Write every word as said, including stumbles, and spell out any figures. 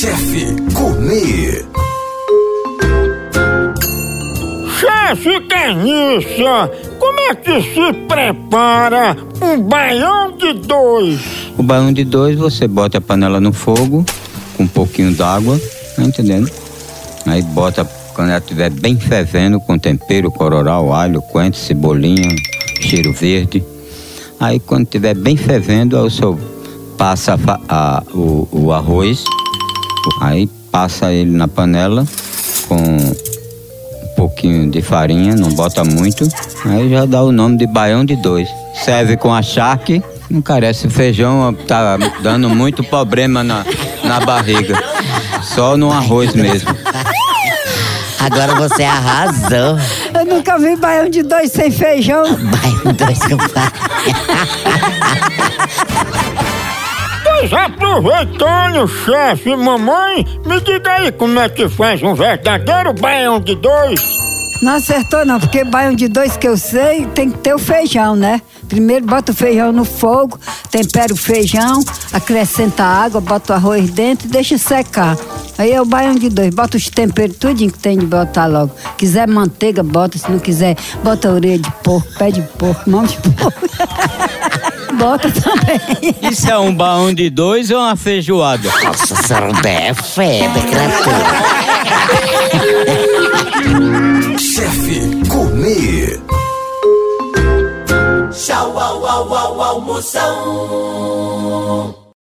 Chefe Gourmet. Chefe Carniça, como é que se prepara um baião de dois? O baião de dois, você bota a panela no fogo com um pouquinho d'água, tá entendendo? Aí bota, quando ela estiver bem fervendo, com tempero, cororal, alho, coentro, cebolinha, cheiro verde. Aí quando estiver bem fervendo, aí o senhor passa a, a, o, o arroz, aí passa ele na panela com um pouquinho de farinha, não bota muito, aí já dá o nome de baião de dois. Serve com acharque, não carece feijão, tá dando muito problema na, na barriga, só no arroz mesmo. Agora você arrasou. Eu nunca vi baião de dois sem feijão. Baião de dois com farinha. Pois aproveitando, chefe e mamãe, me diga aí como é que faz um verdadeiro baião de dois. Não acertou não, porque baião de dois que eu sei tem que ter o feijão, né? Primeiro bota o feijão no fogo, tempera o feijão, acrescenta água, bota o arroz dentro e deixa secar. Aí é o baião de dois, bota os temperos tudinho que tem de botar logo. Quiser manteiga, bota, se não quiser, bota orelha de porco, pé de porco, mão de porco. Bota também. Isso é um baião de dois ou uma feijoada? Nossa, senhora é febre, criatura. Chefe Gourmet. Tchau, au, au, au, almoção.